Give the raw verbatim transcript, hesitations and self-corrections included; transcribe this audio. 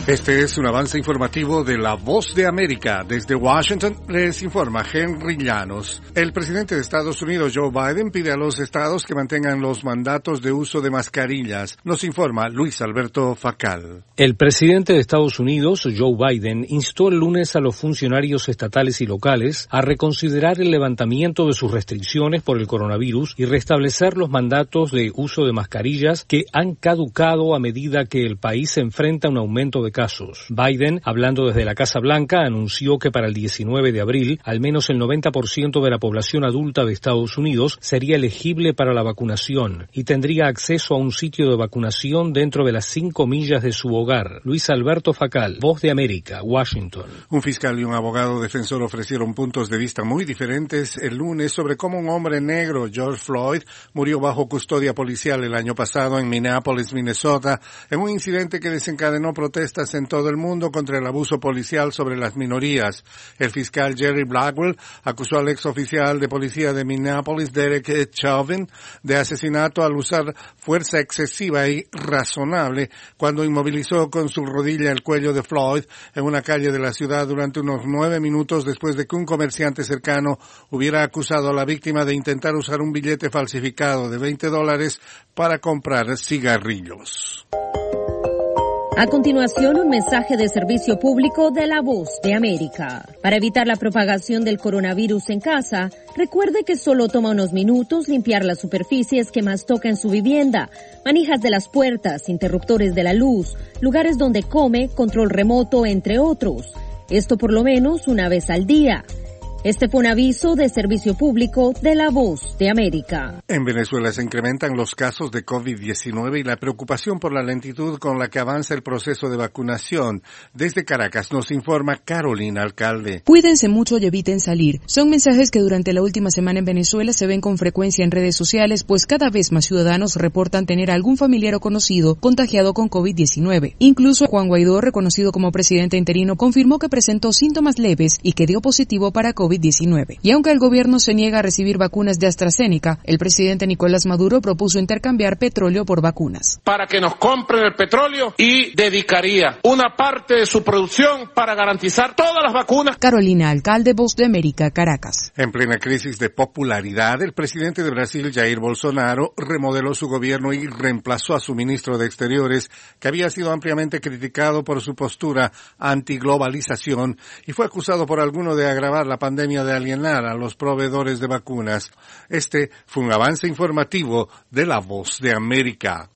Este es un avance informativo de La Voz de América. Desde Washington les informa Henry Llanos. El presidente de Estados Unidos, Joe Biden, pide a los estados que mantengan los mandatos de uso de mascarillas. Nos informa Luis Alberto Facal. El presidente de Estados Unidos, Joe Biden, instó el lunes a los funcionarios estatales y locales a reconsiderar el levantamiento de sus restricciones por el coronavirus y restablecer los mandatos de uso de mascarillas que han caducado a medida que el país se enfrenta a un aumento de casos. Biden, hablando desde la Casa Blanca, anunció que para el diecinueve de abril, al menos el noventa por ciento de la población adulta de Estados Unidos sería elegible para la vacunación y tendría acceso a un sitio de vacunación dentro de las cinco millas de su hogar. Luis Alberto Facal, Voz de América, Washington. Un fiscal y un abogado defensor ofrecieron puntos de vista muy diferentes el lunes sobre cómo un hombre negro, George Floyd, murió bajo custodia policial el año pasado en Minneapolis, Minnesota, en un incidente que desencadenó protestas en todo el mundo contra el abuso policial sobre las minorías. El fiscal Jerry Blackwell acusó al ex oficial de policía de Minneapolis, Derek Chauvin, de asesinato al usar fuerza excesiva y razonable cuando inmovilizó con su rodilla el cuello de Floyd en una calle de la ciudad durante unos nueve minutos después de que un comerciante cercano hubiera acusado a la víctima de intentar usar un billete falsificado de veinte dólares para comprar cigarrillos. A continuación, un mensaje de servicio público de La Voz de América. Para evitar la propagación del coronavirus en casa, recuerde que solo toma unos minutos limpiar las superficies que más toca en su vivienda, manijas de las puertas, interruptores de la luz, lugares donde come, control remoto, entre otros. Esto por lo menos una vez al día. Este fue un aviso de servicio público de La Voz de América. En Venezuela se incrementan los casos de COVID diecinueve y la preocupación por la lentitud con la que avanza el proceso de vacunación. Desde Caracas nos informa Carolina Alcalde. Cuídense mucho y eviten salir. Son mensajes que durante la última semana en Venezuela se ven con frecuencia en redes sociales, pues cada vez más ciudadanos reportan tener a algún familiar o conocido contagiado con COVID diecinueve. Incluso Juan Guaidó, reconocido como presidente interino, confirmó que presentó síntomas leves y que dio positivo para COVID diecinueve. Y aunque el gobierno se niega a recibir vacunas de AstraZeneca, el presidente Nicolás Maduro propuso intercambiar petróleo por vacunas. Para que nos compren el petróleo y dedicaría una parte de su producción para garantizar todas las vacunas. Carolina Alcalde, Voz de América, Caracas. En plena crisis de popularidad, el presidente de Brasil, Jair Bolsonaro, remodeló su gobierno y reemplazó a su ministro de Exteriores, que había sido ampliamente criticado por su postura antiglobalización y fue acusado por algunos de agravar la pandemia de alienar a los proveedores de vacunas. Este fue un avance informativo de La Voz de América.